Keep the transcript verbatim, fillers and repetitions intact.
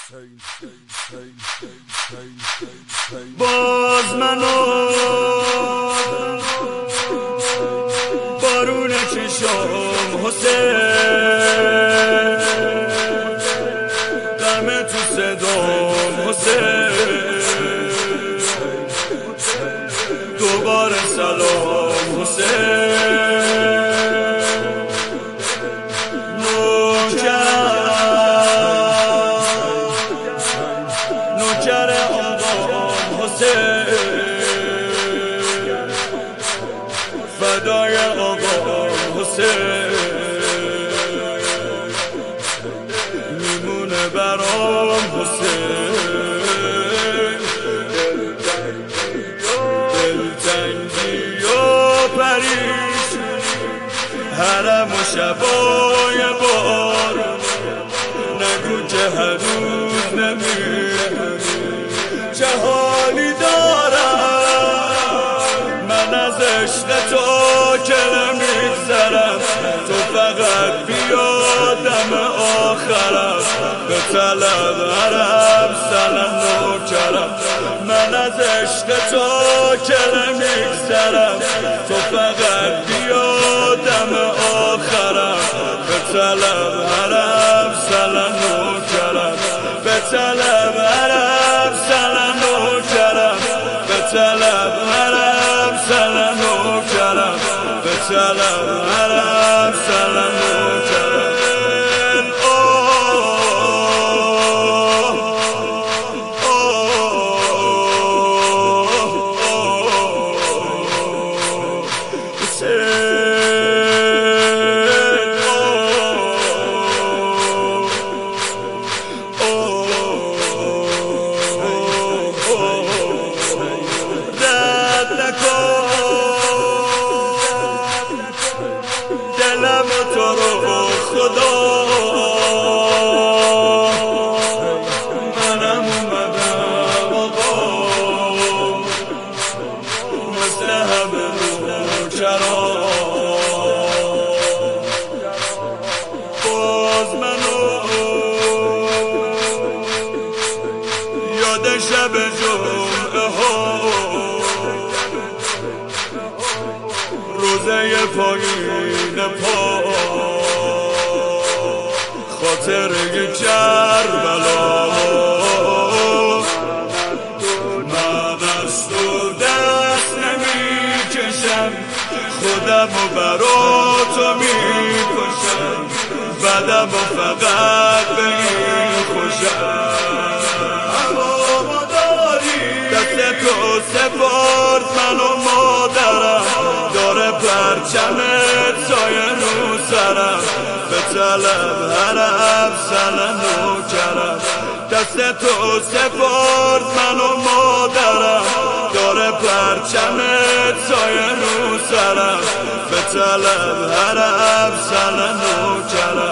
باز منو بارون چشم حسین، غم تو صدام حسین، دوباره سلام حسین. نوکر آقام حسین، فدای آقام حسین، میمونه برام حسین. دلتنگی و پریشونی حرم و شبای بارون، نگو که هنوز نمیدونی چه حالی دارم. من از عشق تو که نمیگذرم، تو فقط بیا دم آخرم، به طلب حرم سلام نوکرم. من از عشق تو که نمیگذرم، تو فقط بیا دم آخرم، به طلب حرم سلام نوکرم، به طلب حرم سلام نوکرم، به طلب حرم سلام نوکرم، به طلب حرم سلام نوکرم. دلم تو رو خدا، منم اومدم آقا، مثل همه نوکران. باز منو یاد شب جمعه ها، روزه پایین پا، خاطر یک کربلا. من دست و دست نمی کشم، خودم و برا تو می کشم، بدم و فقط به این خوشم. اما داری دست تو سپارد من و مادرم، داره پرچمت سایه رو سرم، به طلب حرم سلام نوکرم. دست تو سپارد من و مادرم، داره پرچمت سایه رو سرم، به طلب حرم سلام نوکرم.